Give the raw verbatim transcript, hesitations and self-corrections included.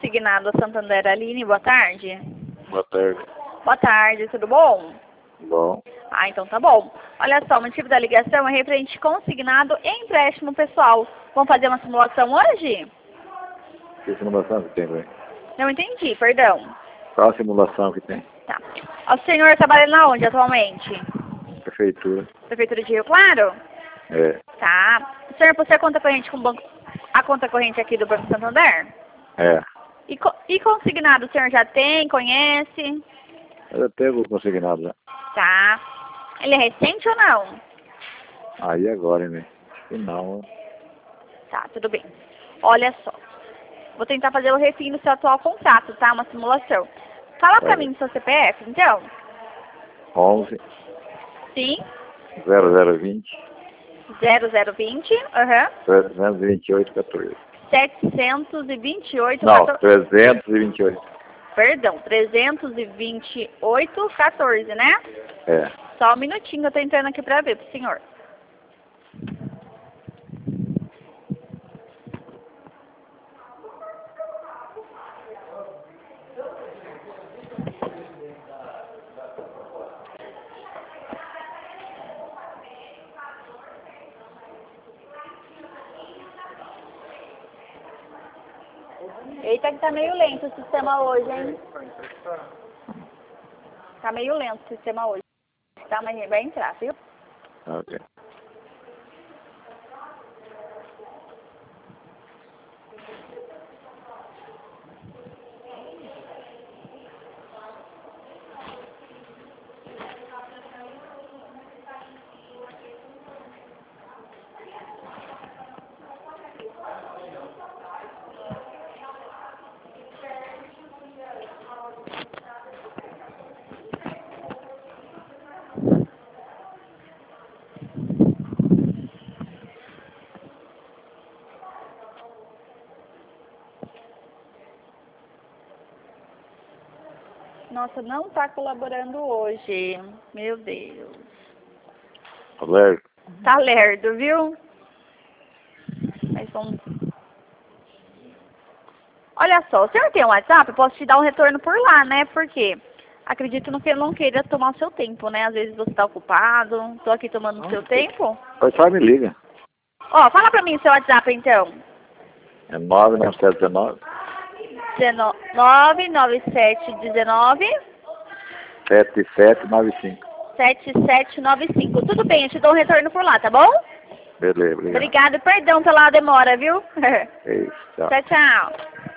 consignado a Santander. Aline, boa tarde. Boa tarde. Boa tarde, tudo bom? Bom. Ah, então tá bom. Olha só, o motivo da ligação é referente consignado em empréstimo pessoal. Vamos fazer uma simulação hoje? Que simulação que tem, velho? Não entendi, perdão. Qual a simulação que tem? Tá. O senhor trabalha na onde atualmente? Prefeitura. Prefeitura de Rio Claro? É. Tá. O senhor possui a conta corrente com o banco, a conta corrente aqui do Banco Santander? É. E, co e consignado o senhor já tem, conhece? Eu já tenho consignado já. Tá. Ele é recente ou não? Aí agora, né? Acho que não. Tá, tudo bem. Olha só. Vou tentar fazer o refim do seu atual contrato, tá? Uma simulação. Fala pra É. mim o seu C P F, então. onze, Sim. zero zero vinte, zero zero vinte. Aham. trezentos e vinte e oito, quatorze. setecentos e vinte e oito. Não, quatorze. trezentos e vinte e oito. Perdão, trezentos e vinte e oito, quatorze, né? É. Só um minutinho, eu tô entrando aqui pra ver pro senhor. Eita que tá meio lento o sistema hoje, hein? Tá meio lento o sistema hoje. Tá, mas vai entrar, viu? Ok. Nossa, não tá colaborando hoje. Meu Deus. Alerta. Tá lerdo, viu? Mas vamos... Olha só, o senhor tem um WhatsApp? Eu posso te dar um retorno por lá, né? Porque acredito no que eu não queira tomar o seu tempo, né? Às vezes você tá ocupado. Tô aqui tomando o seu tempo. Pois só me liga. Ó, fala pra mim o seu WhatsApp, então. É nove nove sete nove, nove nove sete um nove sete sete nove cinco. sete sete nove cinco. Tudo bem, eu te dou um retorno por lá, tá bom? Beleza, obrigado. Obrigada, perdão pela demora, viu? É isso, tchau. Tchau, tchau.